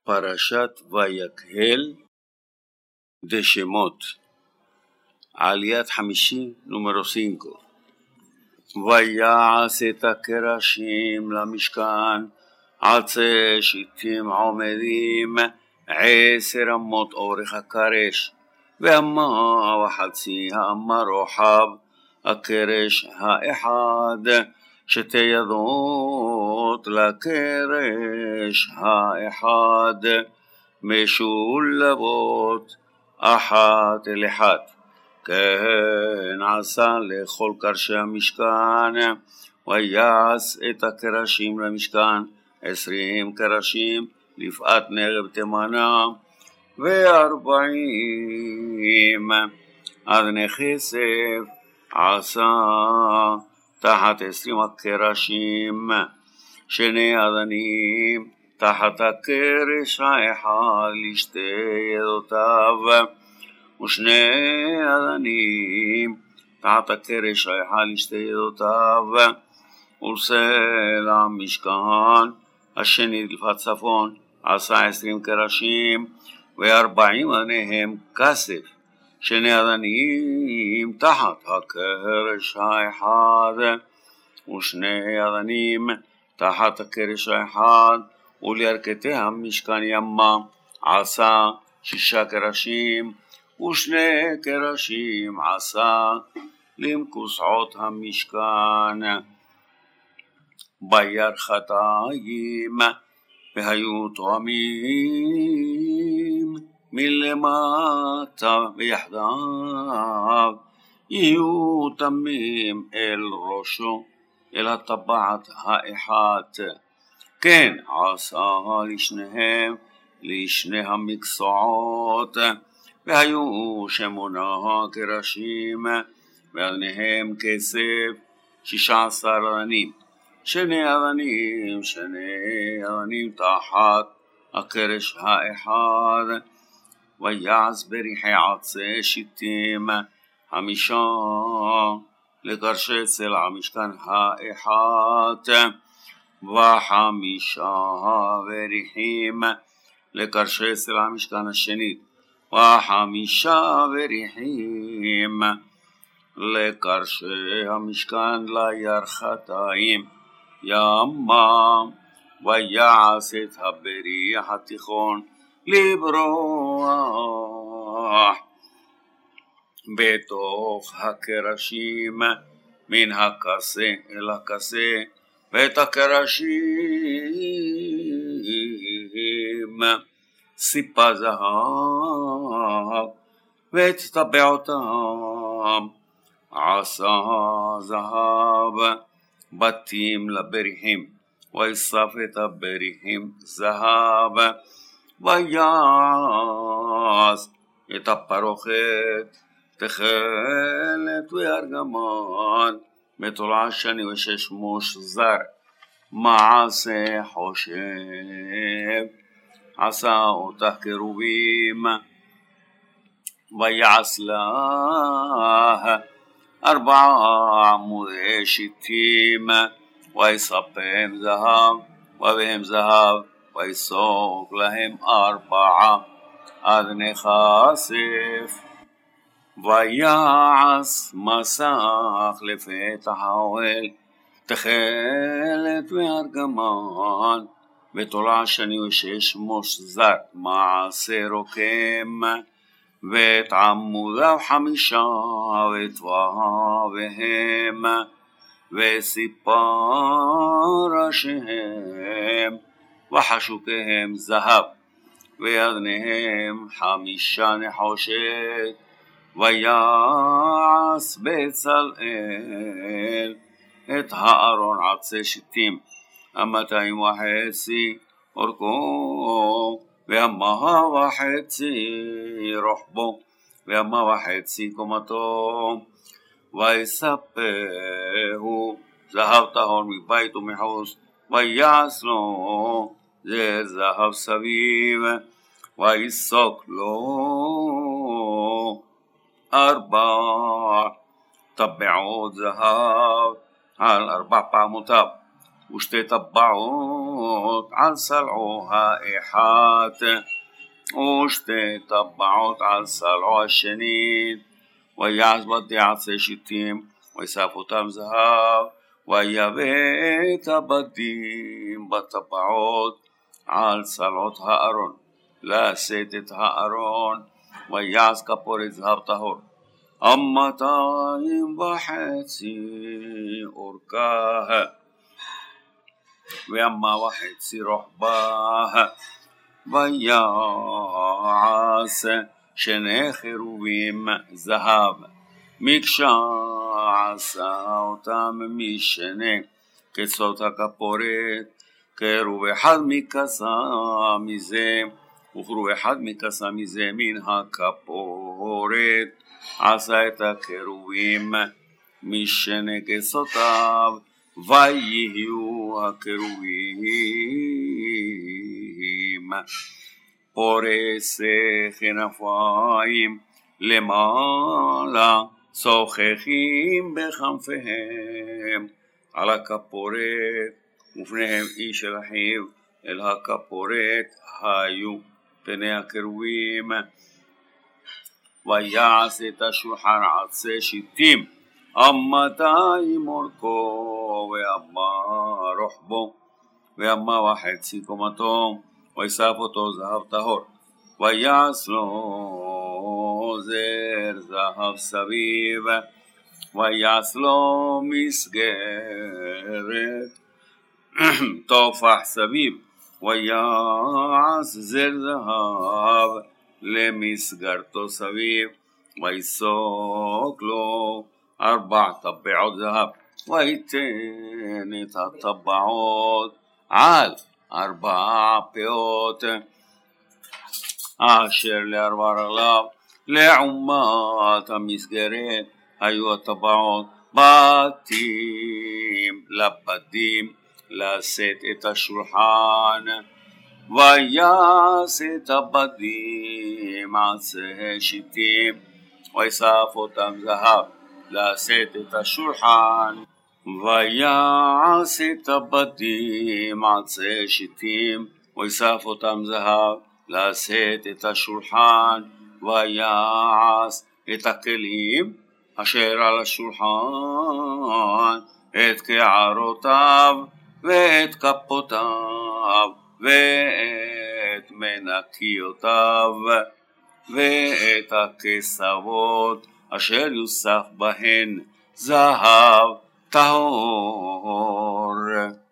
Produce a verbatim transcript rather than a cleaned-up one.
פרשת ויקהל דשמות, עליית חמישי, נומרו סינקו. ויעש את הקרשים למשכן, עצי שיטים עומדים, עשר אמות אורך הקרש, ואמה וחצי האמה רוחב, הקרש האחד, שתי ידות לקרש האחד, משולבות אחת אל אחת. כן עשה לכל קרשי המשכן, ויעש את הקרשים למשכן, עשרים קרשים לפאת נגב תימנה, וארבעים אדני כסף עשה תחת עשרים הקרשים, שני אדנים תחת הקרש האחד לשתי ידותיו, ושני אדנים תחת הקרש האחד לשתי ידותיו, ולסלע המשכן השני לפאת צפון עשה עשרים קרשים, וארבעים אדניהם כסף, שני אדנים תחת הקרש האחד, ושני אדנים תחת הקרש האחד, ולירכתי המשכן ימה עשה שישה קרשים, ושני קרשים עשה למקוסעות המשכן. בירכתיים והיו תואמים מלמטה ויחדיו, יהיו תמים אל ראשו, אל הטבעת האחת. כן עשה לשניהם, לשני המקצועות, והיו שמונה קרשים, ואדניהם כסף, שישה עשר אדנים, שני אדנים, שני אדנים תחת הקרש האחד. ויעש בריחי עצי שיטים חמישה לקרשי צל המשכן האחת, וחמישה בריחים לקרשי צל המשכן השני, וחמישה בריחים לקרשי המשכן לירכתיים ימה. ויעש את הבריח התיכון לברוח בתוך הקרשים מן הכסה אל הכסה, ואת הקרשים סיפה זהב, ואת טבעותם עשה זהב. בתים לבריחים, ויסף את הבריחים זהב. ויעש את הפרוכת תכלת וארגמן בתולע שני ושש מוש זר, מעשה חושב. עשה אותך קרובים, ויעש לה ארבעה עמודי שיטים, ויספם זהב ובהם זהב, ויסוק להם ארבעה אדני כסף. ויעש מסך לפתח האוהל תכלת וארגמן בתולע שני ושש מוש זר, מעשה רוקם. ואת עמודיו חמישה וטבעיהם, וסיפה ראשיהם וחשוקיהם זהב, ואדניהם חמישה נחושת. ויעש בצלאל את הארון עצי שיטים, המאתיים וחצי אורכו, ואמה וחצי רוחבו, ואמה וחצי קומתו. ויספהו זהב טהור מבית ומחוץ, ויעש לו זר זהב סביב, ויסוק לו ארבע טבעות זהב על ארבע פעמותיו, ושתי טבעות על סלעו האחת ושתי טבעות על סלעו השנית ויעש בתי עצי שיטים ויסף אותם זהב ויבא את הבדים בטבעות על סלעות הארון לשאת את הארון ויעש כפורת זהב טהור אמתיים וחצי אורכה ואמה וחצי רוחבה ויעש שני חירובים זהב מקשה עשה אותם משנה קצות הכפורת חירוב אחד מכסה מזה וחירוב אחד מכסה מזה מן הכפורת עשה את הקירובים משנה קצותיו ויהיו הקירובים פורסי כנפיים למעלה שוחחים בכנפיהם על הכפורת ופניהם איש אל אחיו אל הכפורת היו פני הקירובים ויעש את השולחן עצי שיטים אמתיים אורכו ואמה רוחבו ואמה וחצי קומתו ויסף אותו זהב טהור ויעש לו זר זהב סביב ויעש לו מסגרת תופח סביב ויעש זר זהב למסגרתו סביב ויסוק לו ארבע טבעות זהב ויתן את הטבעות על ארבע פאות אשר לארבע רגליו לעומת המסגרת היו הטבעות בתים לבדים לשאת את השולחן ויעש את הבדים עצי שיטים ויסף אותם זהב לשאת את השולחן ויעש את הבדים עצי שיטים ויסף אותם זהב לשאת את השולחן ויעש את הכלים אשר על השולחן את קערותיו ואת כפותיו ואת מנקיותיו ואת הכסבות אשר יוסף בהן זהב טהור